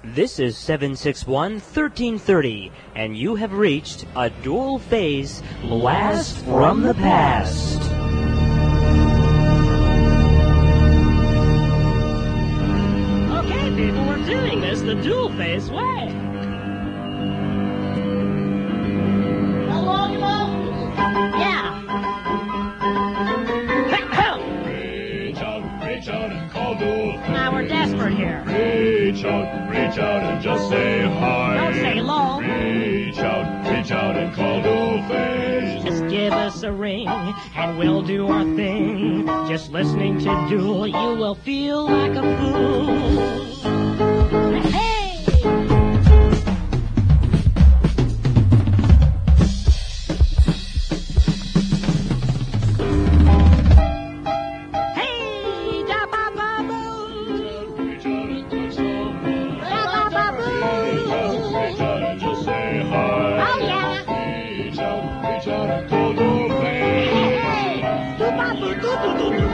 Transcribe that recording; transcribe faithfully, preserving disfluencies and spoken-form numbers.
This is seven six one, one three three zero, and you have reached a dual phase blast from the past. Okay, people, we're doing this the dual phase way. Hello, you know? Yeah. Reach out, reach out and call dual phase. Now we're desperate here. Reach out, reach out and just say hi. Don't say hello. Reach out, reach out and call dual phase. Just give us a ring and we'll do our thing. Just listening to Duel, you will feel like a fool. Hey! Hey! Da-ba-ba-boo! Reach out and touch someone. Da-ba-ba-boo! Reach out and just say hi. Oh, yeah! Reach out, reach out and call dual phase. Hey! Do-ba-boo-doo-doo-doo-doo!